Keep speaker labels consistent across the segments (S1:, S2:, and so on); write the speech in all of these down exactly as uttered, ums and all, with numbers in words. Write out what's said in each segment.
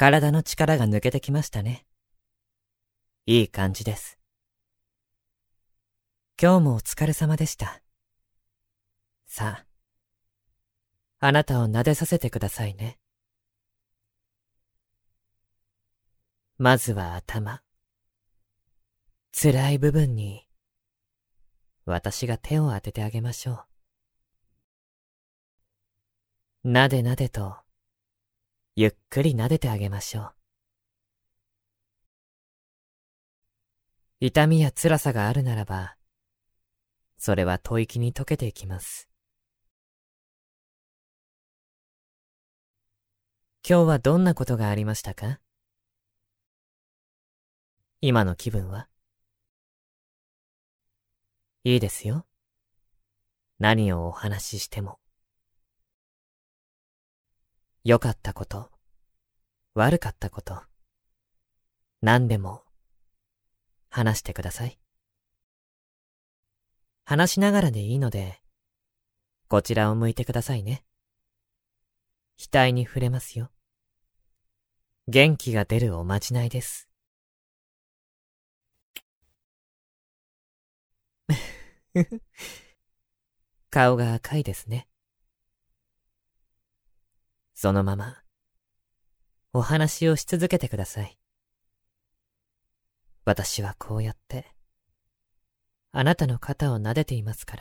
S1: 体の力が抜けてきましたね。いい感じです。今日もお疲れ様でした。さあ、あなたを撫でさせてくださいね。まずは頭。辛い部分に、私が手を当ててあげましょう。なでなでと、ゆっくり撫でてあげましょう。痛みや辛さがあるならば、それは吐息に溶けていきます。今日はどんなことがありましたか？今の気分は？いいですよ。何をお話ししても。良かったこと、悪かったこと、何でも話してください。話しながらでいいので、こちらを向いてくださいね。額に触れますよ。元気が出るおまじないです。顔が赤いですね。そのまま、お話をし続けてください。私はこうやって、あなたの肩を撫でていますから。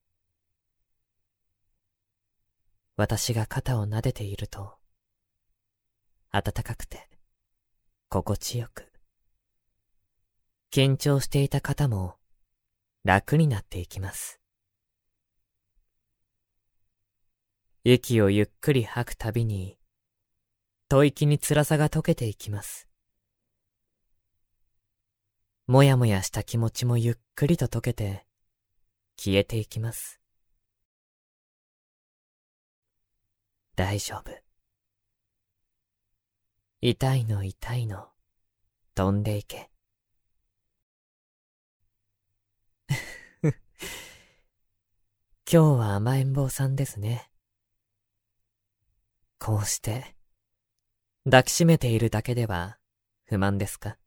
S1: 私が肩を撫でていると、暖かくて、心地よく、緊張していた肩も楽になっていきます。息をゆっくり吐くたびに、吐息に辛さが溶けていきます。もやもやした気持ちもゆっくりと溶けて、消えていきます。大丈夫。痛いの痛いの、飛んでいけ。今日は甘えん坊さんですね。こうして、抱きしめているだけでは不満ですか？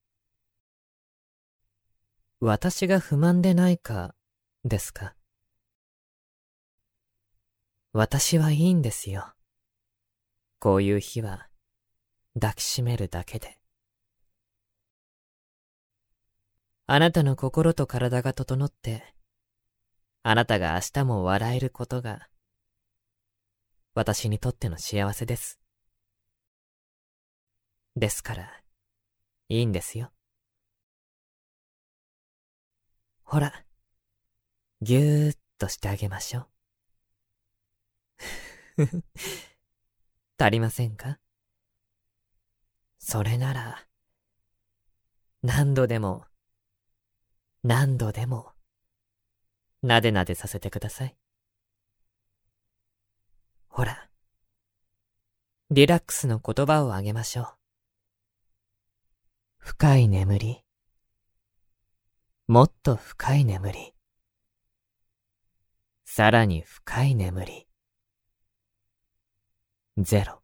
S1: 私が不満でないか、ですか？私はいいんですよ。こういう日は、抱きしめるだけで。あなたの心と体が整って、あなたが明日も笑えることが、私にとっての幸せです。ですから、いいんですよ。ほら、ぎゅーっとしてあげましょう。足りませんか？それなら、何度でも、何度でも、なでなでさせてください。ほら、リラックスの言葉をあげましょう。深い眠り、もっと深い眠り、さらに深い眠り、ゼロ。